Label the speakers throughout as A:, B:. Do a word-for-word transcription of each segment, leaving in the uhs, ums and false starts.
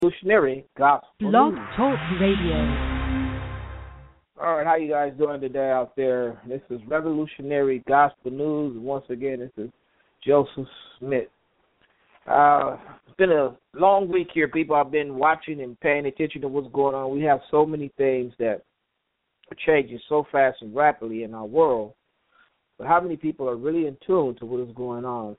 A: Revolutionary Gospel
B: Blog
A: News.
B: Talk Radio.
A: All right, how you guys doing today out there? This is Revolutionary Gospel News. Once again, this is Joseph Smith. Uh, it's been a long week here, people. I've been watching and paying attention to what's going on. We have so many things that are changing so fast and rapidly in our world. But how many people are really in tune to what is going on?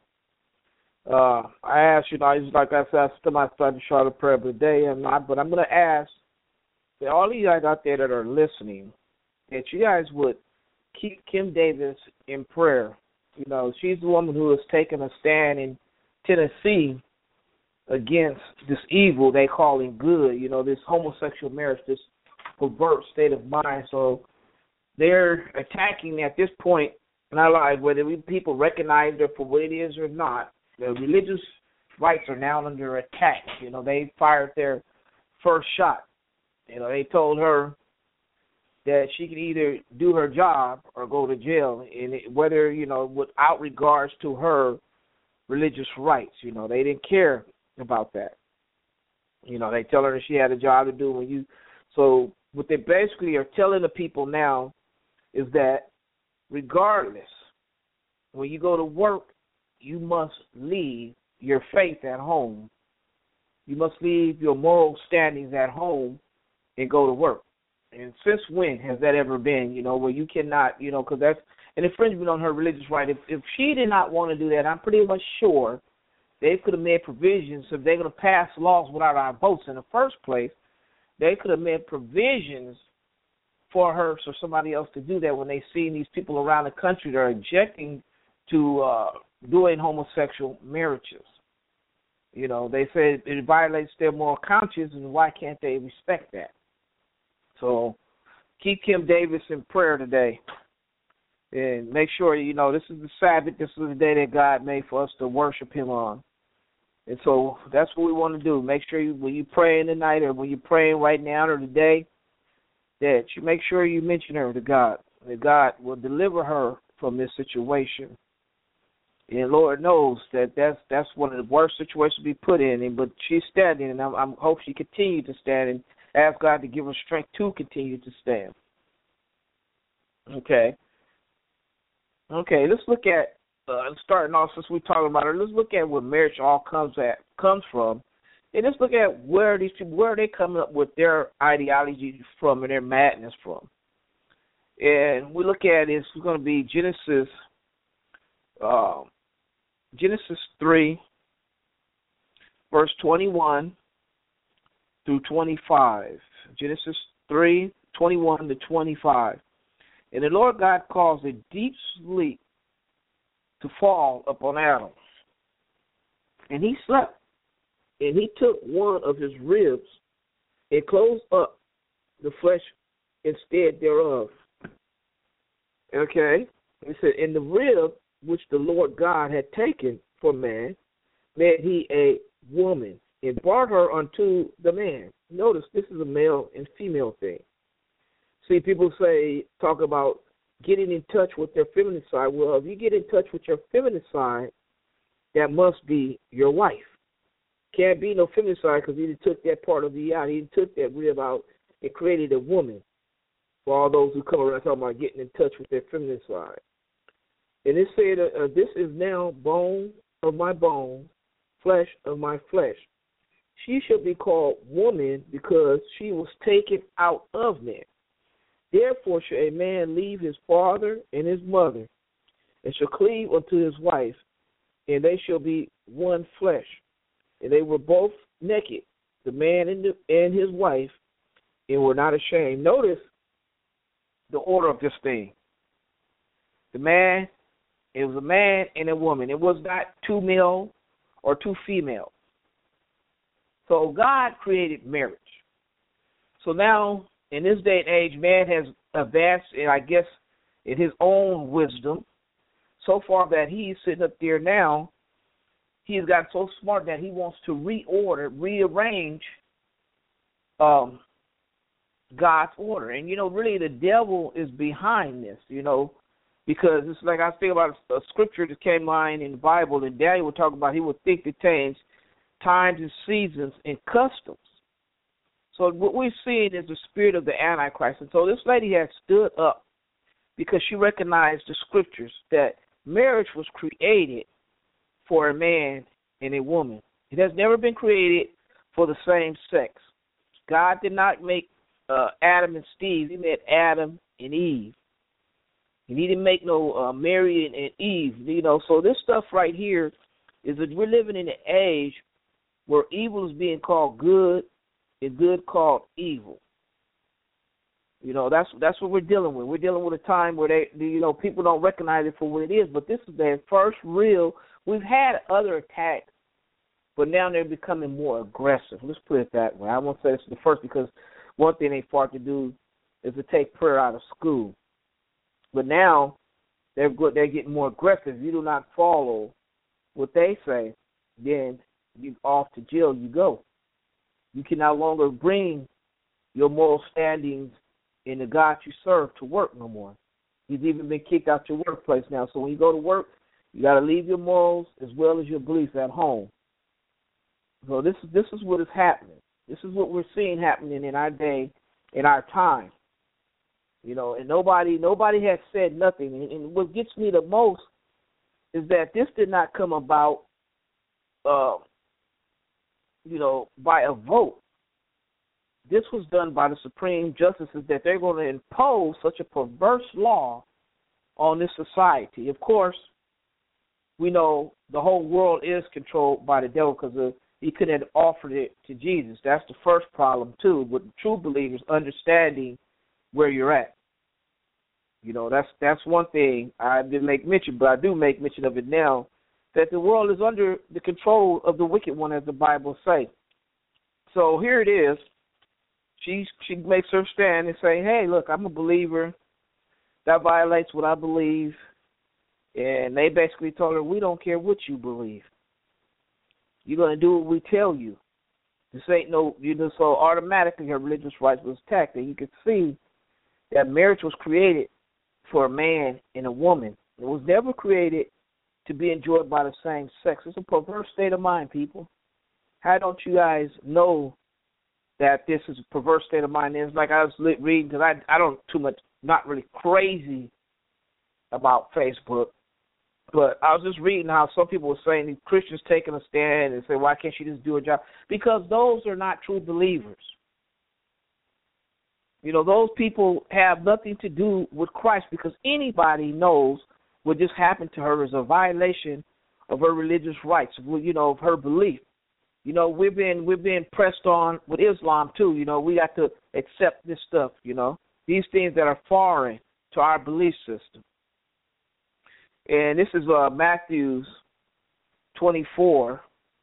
A: Uh, I asked, you know, it's like I said, I still might start to short of prayer, but today I'm not. But I'm going to ask that all of you guys out there that are listening, that you guys would keep Kim Davis in prayer. You know, she's the woman who has taken a stand in Tennessee against this evil they call it good, you know, this homosexual marriage, this perverse state of mind. So they're attacking at this point in our lives, whether we, people recognize her for what it is or not. The religious rights are now under attack. You know, they fired their first shot. You know, they told her that she could either do her job or go to jail, and it, whether, you know, without regards to her religious rights. You know, they didn't care about that. You know, they tell her that she had a job to do when you. So what they basically are telling the people now is that regardless, when you go to work, you must leave your faith at home. You must leave your moral standings at home and go to work. And since when has that ever been, you know, where you cannot, you know, because that's an infringement on her religious right. If, if she did not want to do that, I'm pretty much sure they could have made provisions. If they're going to pass laws without our votes in the first place, they could have made provisions for her, so somebody else to do that when they see these people around the country that are objecting to uh, doing homosexual marriages. You know, they say it violates their moral conscience, and why can't they respect that? So keep Kim Davis in prayer today, and make sure, you know, this is the Sabbath. This is the day that God made for us to worship him on. And so that's what we want to do. Make sure you, when you're praying tonight or when you're praying right now or today, that you make sure you mention her to God, that God will deliver her from this situation. And Lord knows that that's, that's one of the worst situations to be put in, but she's standing, and I I'm, hope she continues to stand and ask God to give her strength to continue to stand. Okay. Okay, let's look at, uh, starting off since we're talking about her, let's look at where marriage all comes at comes from. And let's look at where these people, where are they coming up with their ideology from and their madness from. And we look at it, it's going to be Genesis um, Genesis three, verse twenty-one through twenty-five. Genesis three, twenty-one to twenty-five. And the Lord God caused a deep sleep to fall upon Adam. And he slept. And he took one of his ribs and closed up the flesh instead thereof. Okay? He said, and the rib which the Lord God had taken for man, made he a woman, and brought her unto the man. Notice this is a male and female thing. See, people say, talk about getting in touch with their feminine side. Well, if you get in touch with your feminine side, that must be your wife. Can't be no feminine side because he took that part of you out. He took that rib out and created a woman. For all those who come around talking about getting in touch with their feminine side. And it said, uh, uh, this is now bone of my bone, flesh of my flesh. She shall be called woman because she was taken out of man. Therefore shall a man leave his father and his mother, and shall cleave unto his wife, and they shall be one flesh. And they were both naked, the man and, the, and his wife, and were not ashamed. Notice the order of this thing. The man, it was a man and a woman. It was not two male or two female. So God created marriage. So now, in this day and age, man has advanced, and I guess in his own wisdom, so far that he's sitting up there now, he's got so smart that he wants to reorder, rearrange um, God's order. And, you know, really the devil is behind this, you know, because it's like I think about a scripture that came line in the Bible, and Daniel would talk about he would think to change times and seasons and customs. So what we're seeing is the spirit of the Antichrist. And so this lady has stood up because she recognized the scriptures that marriage was created for a man and a woman. It has never been created for the same sex. God did not make uh, Adam and Steve. He made Adam and Eve. And he didn't make no uh, Mary and, and Eve. You know, so this stuff right here is that we're living in an age where evil is being called good and good called evil. You know, that's that's what we're dealing with. We're dealing with a time where they, you know, people don't recognize it for what it is. But this is their first real. We've had other attacks, but now they're becoming more aggressive. Let's put it that way. I won't say it's the first because one thing they fought to do is to take prayer out of school. But now they're good. They're getting more aggressive. If you do not follow what they say, then you off to jail you go. You can no longer bring your moral standings in the God you serve to work no more. He's even been kicked out your workplace now. So when you go to work, you got to leave your morals as well as your beliefs at home. So this is this is what is happening. This is what we're seeing happening in our day, in our time. You know, and nobody nobody has said nothing. And, and what gets me the most is that this did not come about, uh, you know, by a vote. This was done by the Supreme Justices that they're going to impose such a perverse law on this society. Of course, we know the whole world is controlled by the devil because he couldn't have offered it to Jesus. That's the first problem, too, with true believers understanding where you're at. You know, that's that's one thing I didn't make mention, but I do make mention of it now, that the world is under the control of the wicked one, as the Bible says. So here it is. She she makes her stand and say, hey, look, I'm a believer. That violates what I believe. And they basically told her, we don't care what you believe. You're going to do what we tell you. This ain't no, you know, so automatically her religious rights was attacked. And you could see that marriage was created for a man and a woman. It was never created to be enjoyed by the same sex. It's a perverse state of mind, people. How don't you guys know that this is a perverse state of mind? It's like I was reading, because I, I don't too much, not really crazy about Facebook, but I was just reading how some people were saying these Christians taking a stand and say, why can't she just do her job? Because those are not true believers. You know, those people have nothing to do with Christ, because anybody knows what just happened to her is a violation of her religious rights, you know, of her belief. You know, we've been we've been pressed on with Islam too. You know, we got to accept this stuff. You know, these things that are foreign to our belief system. And this is uh, Matthew twenty-four,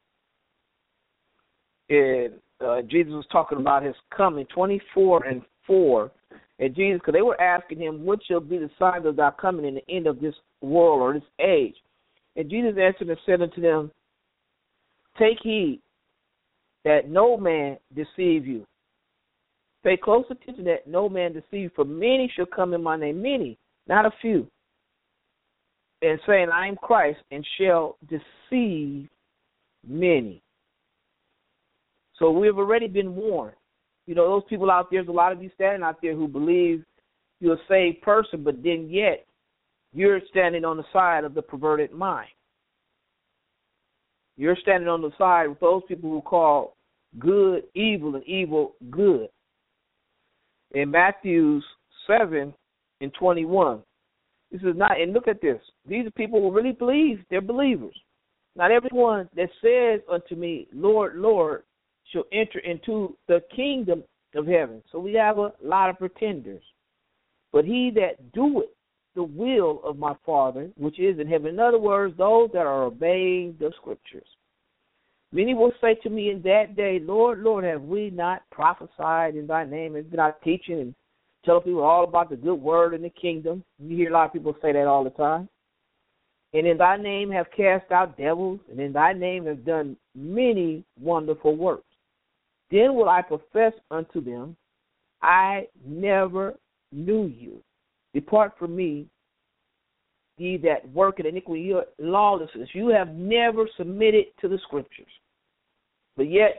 A: and uh, Jesus was talking about his coming. twenty-four and four, and Jesus, because they were asking him, what shall be the signs of thy coming in the end of this world or this age? And Jesus answered and said unto them, take heed that no man deceive you. Pay close attention that no man deceive you, for many shall come in my name, many, not a few, and saying, I am Christ, and shall deceive many. So we have already been warned. You know, those people out there, there's a lot of you standing out there who believe you're a saved person, but then yet you're standing on the side of the perverted mind. You're standing on the side with those people who call good evil and evil good. In Matthew seven and twenty-one, this is not, and look at this. These are people who really believe, they're believers. Not everyone that says unto me, Lord, Lord, shall enter into the kingdom of heaven. So we have a lot of pretenders. But he that doeth the will of my Father, which is in heaven. In other words, those that are obeying the scriptures. Many will say to me in that day, Lord, Lord, have we not prophesied in thy name and been out teaching and telling people all about the good word in the kingdom? You hear a lot of people say that all the time. And in thy name have cast out devils, and in thy name have done many wonderful works. Then will I profess unto them, I never knew you. Depart from me, ye that work in iniquity, ye lawlessness. You have never submitted to the scriptures. But yet,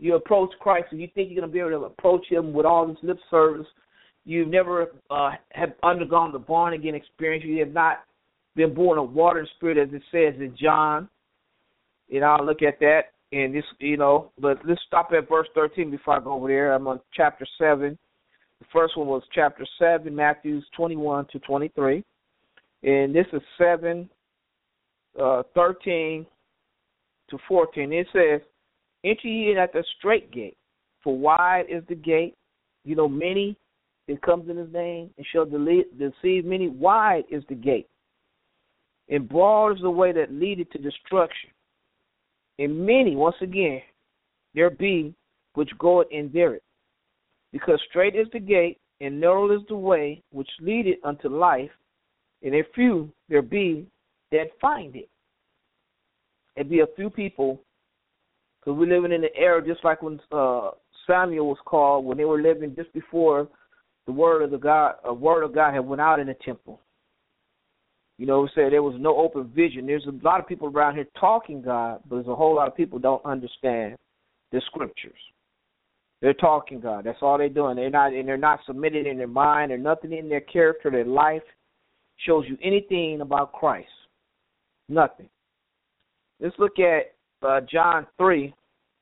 A: you approach Christ and you think you're going to be able to approach him with all this lip service. You've never uh, have undergone the born-again experience. You have not been born of water and spirit, as it says in John. You know, I'll look at that. And this, you know, but let's stop at verse thirteen before I go over there. I'm on chapter seven. The first one was chapter seven, Matthew twenty-one to twenty-three. And this is seven, uh, thirteen to fourteen. It says, enter ye in at the straight gate, for wide is the gate. You know, many that comes in his name and shall deceive many. Wide is the gate, and broad is the way that leadeth to destruction. And many, once again, there be which go in thereat. Because straight is the gate, and narrow is the way which leadeth unto life, and a few there be that find it. There be a few people, because we're living in the era just like when uh, Samuel was called, when they were living just before the word of the God, a word of God had went out in the temple. You know, we said there was no open vision. There's a lot of people around here talking God, but there's a whole lot of people don't understand the scriptures. They're talking God. That's all they're doing. They're not, and they're not submitted in their mind, or nothing in their character, their life shows you anything about Christ. Nothing. Let's look at uh, John three.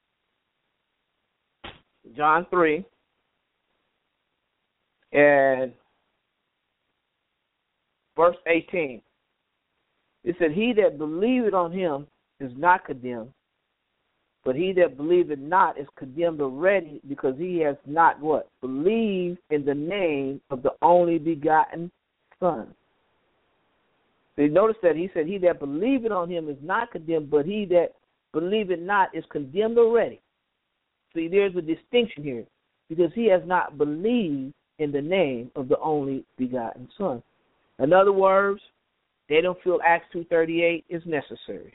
A: John three. And verse eighteen. It said, he that believeth on him is not condemned, but he that believeth not is condemned already, because he has not what? Believed in the name of the only begotten Son. So you notice that he said, he that believeth on him is not condemned, but he that believeth not is condemned already. See, there's a distinction here, because he has not believed in the name of the only begotten Son. In other words, they don't feel Acts two thirty-eight is necessary.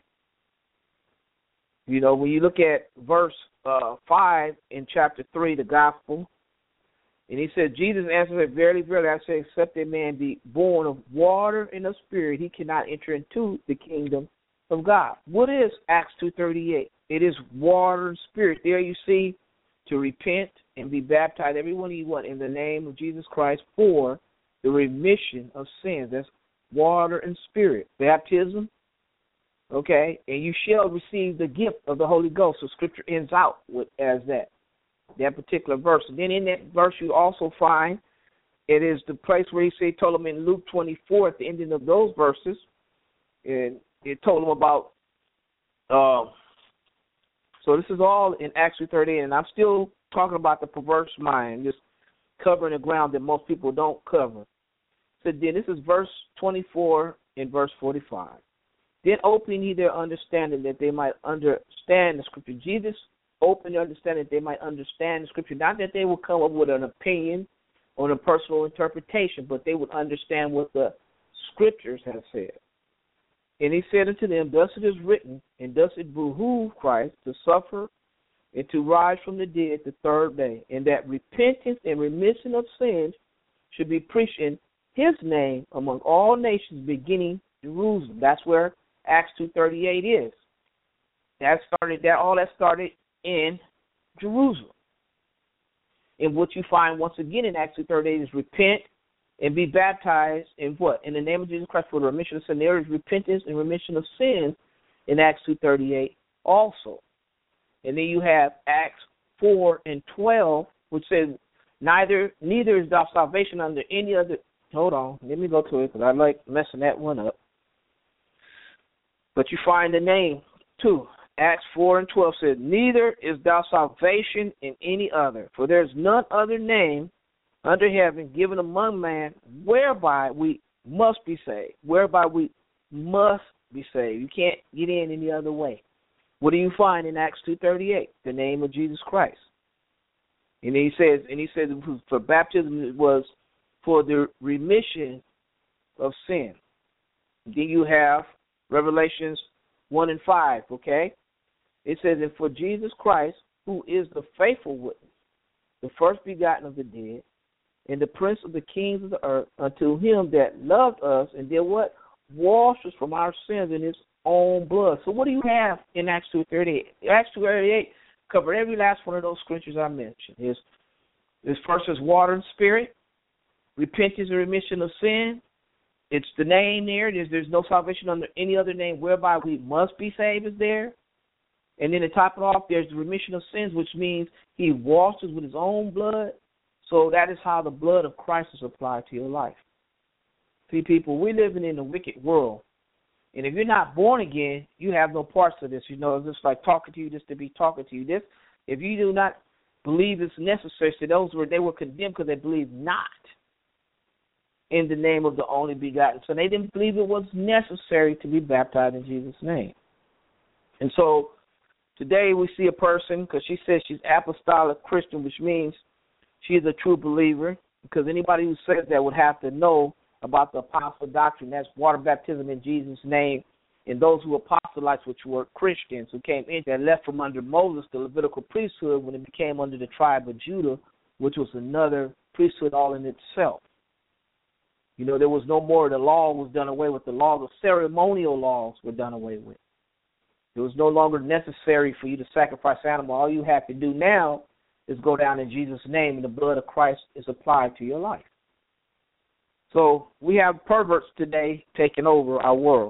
A: You know, when you look at verse uh, five in chapter three, the gospel, and he said, Jesus answered, verily, verily, I say, except a man be born of water and of spirit, he cannot enter into the kingdom of God. What is Acts two thirty-eight? It is water and spirit. There you see, to repent and be baptized, every one of you want, in the name of Jesus Christ for the remission of sins. That's water and spirit. Baptism, okay, and you shall receive the gift of the Holy Ghost. So Scripture ends out with as that, that particular verse. And then in that verse you also find it is the place where he said, told them in Luke twenty-four at the ending of those verses, and it told them about, um, so this is all in Acts two thirty-eight, and I'm still talking about the perverse mind, just covering the ground that most people don't cover. So then this is verse twenty-four and verse forty-five. Then open ye their understanding that they might understand the Scripture. Jesus opened their understanding that they might understand the Scripture. Not that they would come up with an opinion or a personal interpretation, but they would understand what the Scriptures have said. And he said unto them, thus it is written, and thus it behooved Christ to suffer and to rise from the dead the third day, and that repentance and remission of sins should be preached in his name among all nations, beginning Jerusalem. That's where Acts two thirty-eight is. That started that all that started in Jerusalem. And what you find once again in Acts two thirty-eight is repent and be baptized in what? In the name of Jesus Christ for the remission of sin. There is repentance and remission of sins in Acts two thirty-eight also. And then you have Acts four and twelve, which says, neither neither is thou salvation under any other. Hold on, let me go to it because I like messing that one up. But you find the name too. Acts four and twelve says, neither is thou salvation in any other, for there is none other name under heaven given among man whereby we must be saved. Whereby we must be saved. You can't get in any other way. What do you find in Acts two thirty-eight? The name of Jesus Christ. And he says, and he says for baptism it was for the remission of sin. Then you have Revelations one and five, okay? It says, and for Jesus Christ, who is the faithful witness, the first begotten of the dead, and the prince of the kings of the earth, unto him that loved us and did what? Washed us from our sins in his own blood. So what do you have in Acts two thirty-eight? Acts two thirty-eight Covered every last one of those scriptures I mentioned. His, his first is water and spirit, repentance and remission of sin. It's the name there. There's, there's no salvation under any other name whereby we must be saved is there. And then to top it off, there's the remission of sins, which means he washed us with his own blood. So that is how the blood of Christ is applied to your life. See, people, we're living in a wicked world. And if you're not born again, you have no parts of this. You know, it's just like talking to you just to be talking to you. This, if you do not believe it's necessary, so those were they were condemned because they believed not in the name of the only begotten. So they didn't believe it was necessary to be baptized in Jesus' name. And so today we see a person, because she says she's apostolic Christian, which means she's a true believer, because anybody who says that would have to know about the apostle doctrine. That's water baptism in Jesus' name. And those who were apostolites, which were Christians, who came in, that left from under Moses, the Levitical priesthood, when it became under the tribe of Judah, which was another priesthood all in itself. You know, there was no more, the law was done away with. The law, the ceremonial laws were done away with. It was no longer necessary for you to sacrifice animal. All you have to do now is go down in Jesus' name, and the blood of Christ is applied to your life. So we have perverts today taking over our world.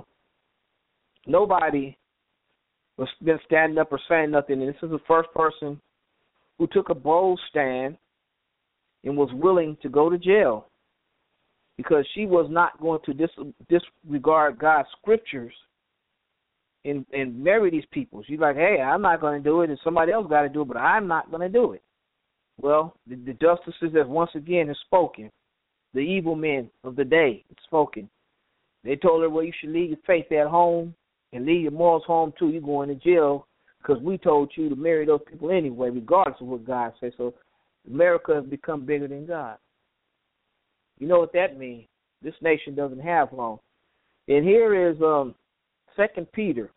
A: Nobody has been standing up or saying nothing, and this is the first person who took a bold stand and was willing to go to jail because she was not going to dis- disregard God's scriptures and, and marry these people. She's like, hey, I'm not going to do it, and somebody else got to do it, but I'm not going to do it. Well, the, the justices have once again have spoken. The evil men of the day have spoken. They told her, well, you should leave your faith at home and leave your morals home, too. You're going to jail because we told you to marry those people anyway, regardless of what God says. So America has become bigger than God. You know what that means? This nation doesn't have long. And here is um, Second Peter.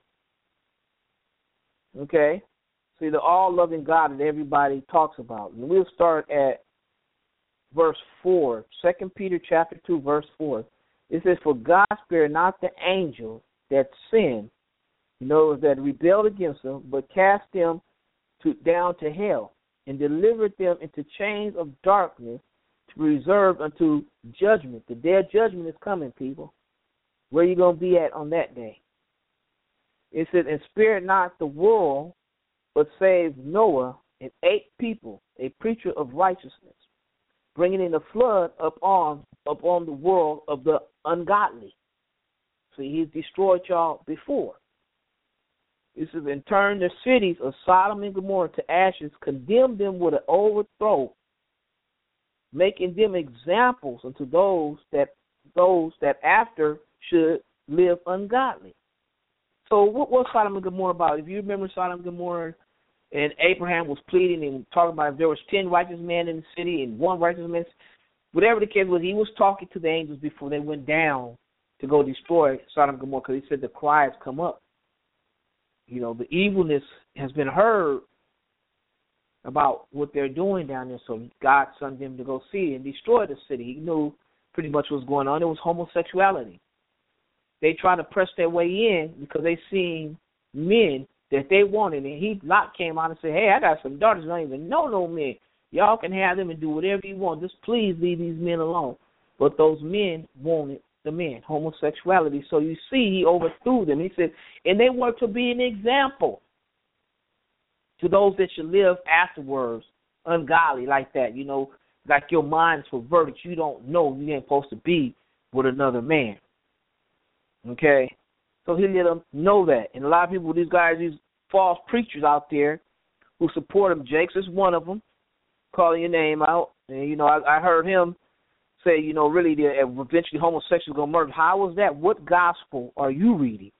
A: Okay? See, the all-loving God that everybody talks about. And we'll start at verse four. Second Peter chapter two, verse four. It says, for God spared not the angels that sinned, you know, that rebelled against him, but cast them to, down to hell and delivered them into chains of darkness to be reserved unto judgment. The day of judgment is coming, people. Where are you going to be at on that day? It says, and spared not the world, but saved Noah and eight people, a preacher of righteousness, bringing in the flood upon, upon the world of the ungodly. See, he's destroyed y'all before. It says, and turned the cities of Sodom and Gomorrah to ashes, condemned them with an overthrow, making them examples unto those that those that after should live ungodly. So what was Sodom and Gomorrah about? If you remember Sodom and Gomorrah, and Abraham was pleading and talking about if there was ten righteous men in the city and one righteous man, whatever the case was, he was talking to the angels before they went down to go destroy Sodom and Gomorrah, because he said the cry has come up. You know, the evilness has been heard about what they're doing down there, so God sent them to go see and destroy the city. He knew pretty much what was going on. It was homosexuality. They tried to press their way in because they seen men that they wanted, and he Lot came out and said, hey, I got some daughters who don't even know no men. Y'all can have them and do whatever you want. Just please leave these men alone. But those men wanted the men, homosexuality. So you see, he overthrew them. He said, and they were to be an example to those that should live afterwards, ungodly like that. You know, like your mind's perverted. You don't know you ain't supposed to be with another man. Okay? So he let them know that. And a lot of people, these guys, these false preachers out there who support him, Jakes is one of them, calling your name out. And, you know, I, I heard him say, you know, really, eventually homosexuals going to murder. How was that? What gospel are you reading?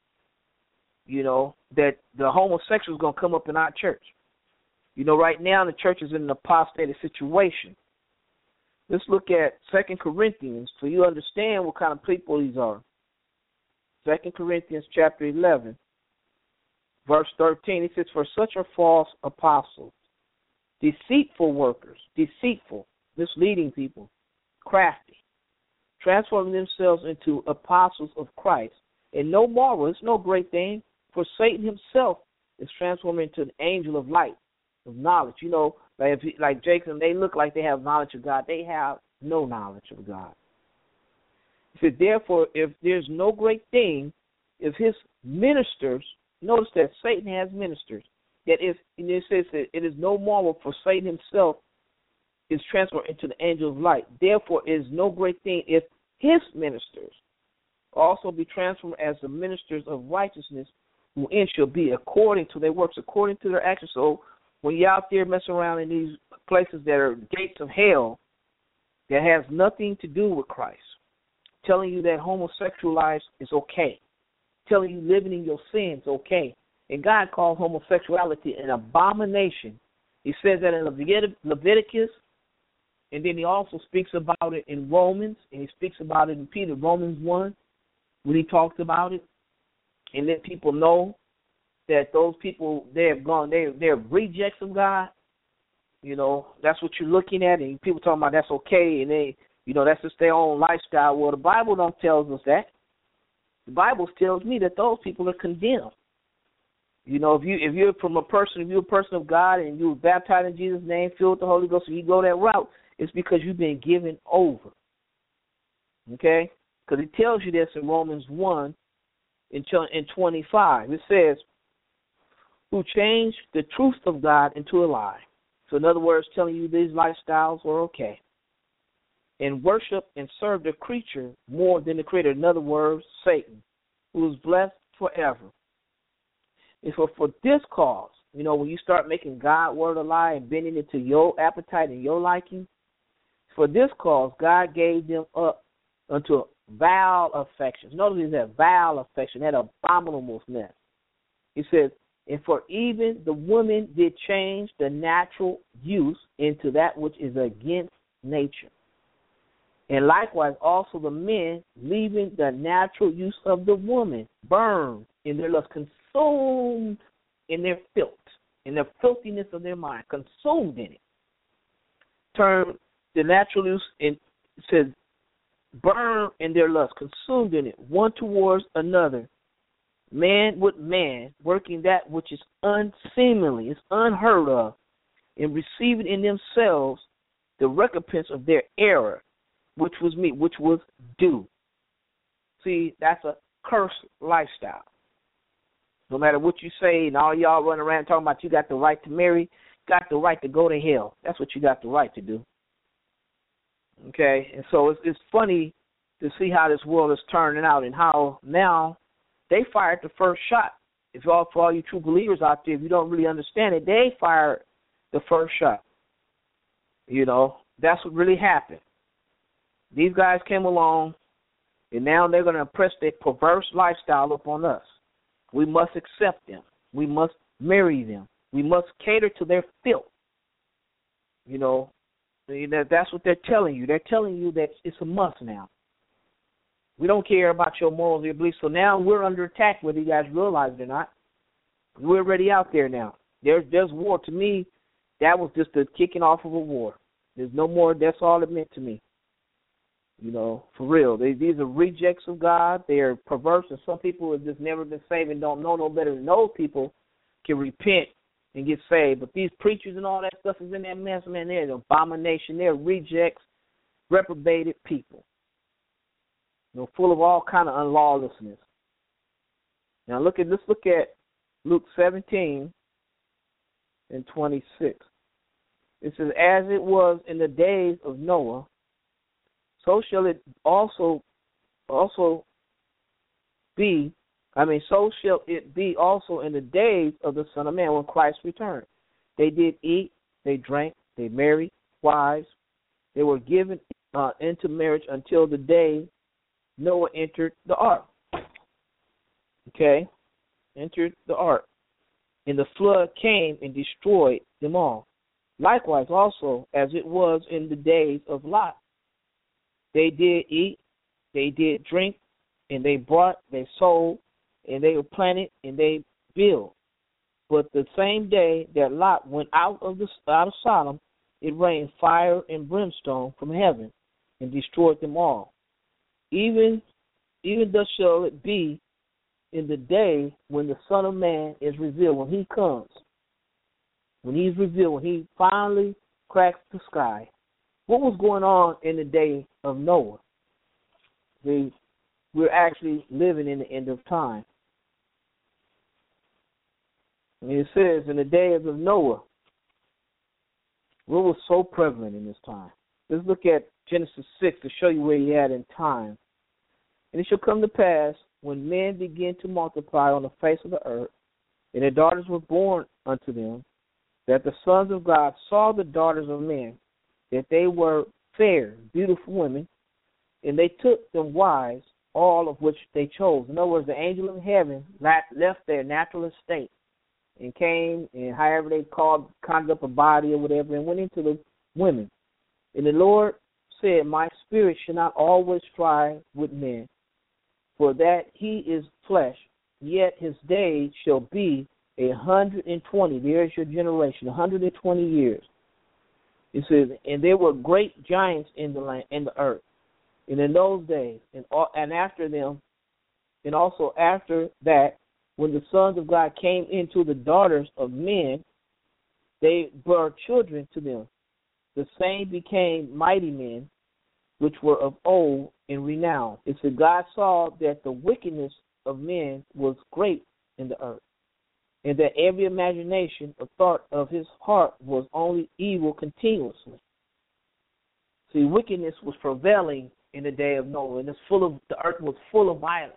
A: You know, that the homosexuals going to come up in our church. You know, right now the church is in an apostatic situation. Let's look at Second Corinthians so you understand what kind of people these are. Second Corinthians chapter eleven, verse thirteen, it says, for such are false apostles, deceitful workers, deceitful, misleading people, crafty, transforming themselves into apostles of Christ. And no marvel, it's no great thing, for Satan himself is transformed into an angel of light, of knowledge. You know, like, if, like Jacob, they look like they have knowledge of God. They have no knowledge of God. He said, therefore, if there's no great thing, if his ministers, notice that Satan has ministers, that is, and it says that it is no marvel for Satan himself is transformed into the angel of light. Therefore, it is no great thing if his ministers also be transformed as the ministers of righteousness, who in shall be according to their works, according to their actions. So when you're out there messing around in these places that are gates of hell, that has nothing to do with Christ, telling you that homosexual life is okay, telling you living in your sins is okay, and God calls homosexuality an abomination. He says that in Leviticus, and then he also speaks about it in Romans, and he speaks about it in Peter, Romans one, when he talks about it, and let people know that those people, they have gone, they, they're rejects of God. You know, that's what you're looking at, and people talking about that's okay, and they, you know, that's just their own lifestyle. Well, the Bible don't tells us that. The Bible tells me that those people are condemned. You know, if you if you're from a person, if you're a person of God and you were baptized in Jesus' name, filled with the Holy Ghost, and you go that route, it's because you've been given over. Okay? Because it tells you this in Romans one in twenty-five. It says, who changed the truth of God into a lie. So in other words, telling you these lifestyles are okay. And worship and serve the creature more than the creator. In other words, Satan, who is blessed forever. And for, for this cause, you know, when you start making God word a lie and bending it to your appetite and your liking, for this cause, God gave them up unto vile affections. Notice that vile affection, that abominableness. He says, and for even the woman did change the natural use into that which is against nature. And likewise also the men, leaving the natural use of the woman, burned in their lust, consumed in their filth, in the filthiness of their mind, consumed in it. Turn the natural use, and it says, burn in their lust, consumed in it, one towards another, man with man, working that which is unseemly, is unheard of, and receiving in themselves the recompense of their error, which was me, which was due. See, that's a cursed lifestyle. No matter what you say, and all y'all running around talking about you got the right to marry, got the right to go to hell. That's what you got the right to do. Okay, and so it's, it's funny to see how this world is turning out and how now they fired the first shot. If all for all you true believers out there, if you don't really understand it, they fired the first shot. You know, that's what really happened. These guys came along, and now they're going to impress their perverse lifestyle upon us. We must accept them. We must marry them. We must cater to their filth. You know, that's what they're telling you. They're telling you that it's a must now. We don't care about your morals or your beliefs. So now we're under attack, whether you guys realize it or not. We're already out there now. There's, there's war. To me, that was just the kicking off of a war. There's no more. That's all it meant to me. You know, for real. They, these are rejects of God. They are perverse, and some people have just never been saved and don't know no better than those people can repent and get saved. But these preachers and all that stuff is in that mess, man. They're an abomination. They're rejects, reprobated people. You know, full of all kind of unlawlessness. Now look at let's look at Luke seventeen and twenty-six. It says, as it was in the days of Noah, so shall it also also be, I mean, so shall it be also in the days of the Son of Man when Christ returned. They did eat, they drank, they married wives, they were given uh, into marriage until the day Noah entered the ark. Okay? Entered the ark. And the flood came and destroyed them all. Likewise also, as it was in the days of Lot, they did eat, they did drink, and they brought, they sold, and they were planted, and they built. But the same day that Lot went out of the out of Sodom, it rained fire and brimstone from heaven and destroyed them all. Even even thus shall it be in the day when the Son of Man is revealed, when he comes, when he's revealed, when he finally cracks the sky. What was going on in the day of Noah? The, we're actually living in the end of time. And it says, in the days of Noah, what was so prevalent in this time? Let's look at Genesis six to show you where he had in time. And it shall come to pass, when men begin to multiply on the face of the earth, and their daughters were born unto them, that the sons of God saw the daughters of men, that they were fair, beautiful women, and they took them wives, all of which they chose. In other words, the angel of heaven left their natural estate and came, and however they called, conjured up a body or whatever, and went into the women. And the Lord said, my spirit shall not always strive with men, for that he is flesh, yet his days shall be a hundred and twenty. There is your generation, a hundred and twenty years. It says, and there were great giants in the land, in the earth, and in those days, and and after them, and also after that, when the sons of God came into the daughters of men, they bore children to them. The same became mighty men, which were of old in renown. It said, God saw that the wickedness of men was great in the earth, and that every imagination or thought of his heart was only evil continuously. See, wickedness was prevailing in the day of Noah, and it's full of, the earth was full of violence.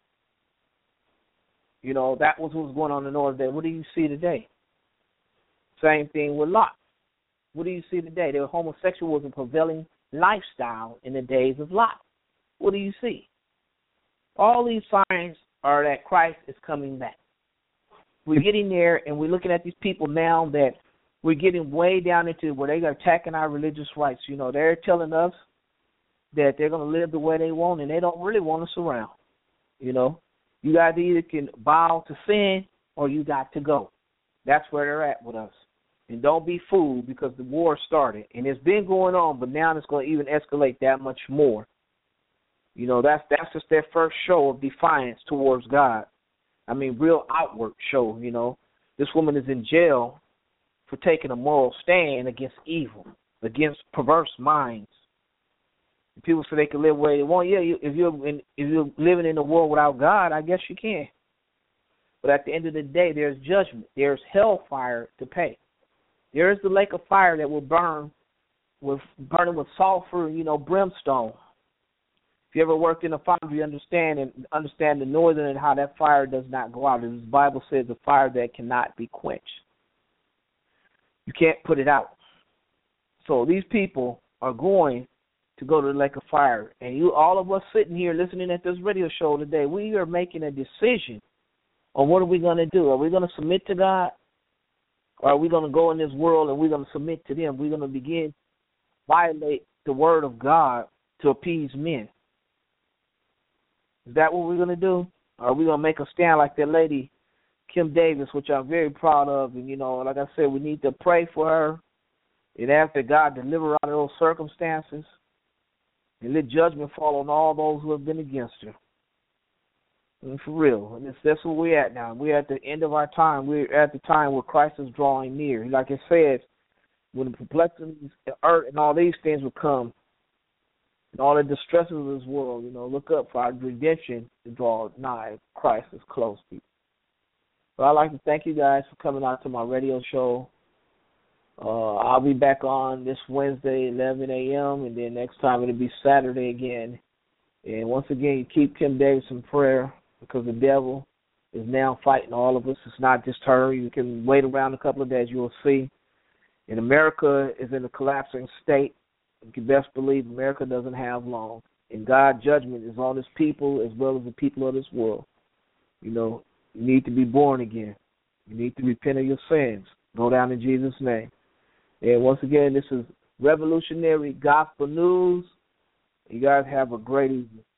A: You know, that was what was going on in Noah's day. What do you see today? Same thing with Lot. What do you see today? The homosexual was a prevailing lifestyle in the days of Lot. What do you see? All these signs are that Christ is coming back. We're getting there, and we're looking at these people now that we're getting way down into where they are attacking our religious rights. You know, they're telling us that they're going to live the way they want, and they don't really want us around. You know, you guys either can bow to sin or you got to go. That's where they're at with us. And don't be fooled, because the war started, and it's been going on, but now it's going to even escalate that much more. You know, that's that's just their first show of defiance towards God. I mean, real outward show, you know. This woman is in jail for taking a moral stand against evil, against perverse minds. And people say they can live where they want. Yeah, you, if you're in, if you're living in a world without God, I guess you can. But at the end of the day, there's judgment. There's hellfire to pay. There is the lake of fire that will burn with burning with sulfur, you know, brimstone. If you ever worked in a foundry, you understand and understand the noise and how that fire does not go out. The Bible says a fire that cannot be quenched. You can't put it out. So these people are going to go to the lake of fire. And you, all of us sitting here listening at this radio show today, we are making a decision on what are we going to do. Are we going to submit to God? Or are we going to go in this world and we're going to submit to them? We're going to begin to violate the word of God to appease men. Is that what we're going to do? Or are we going to make a stand like that lady, Kim Davis, which I'm very proud of? And, you know, like I said, we need to pray for her and ask that God deliver her out of those circumstances and let judgment fall on all those who have been against her. And for real. And that's, that's where we're at now. We're at the end of our time. We're at the time where Christ is drawing near. Like it says, when the perplexities, the earth, and all these things will come, and all the distresses of this world, you know, look up, for our redemption to draw nigh. Christ is close, people. But I'd like to thank you guys for coming out to my radio show. Uh, I'll be back on this Wednesday, eleven a.m., and then next time it'll be Saturday again. And once again, you keep Kim Davis in prayer, because the devil is now fighting all of us. It's not just her. You can wait around a couple of days, you will see. And America is in a collapsing state. You can best believe America doesn't have long. And God's judgment is on his people as well as the people of this world. You know, you need to be born again. You need to repent of your sins. Go down in Jesus' name. And once again, this is Revolutionary Gospel News. You guys have a great evening.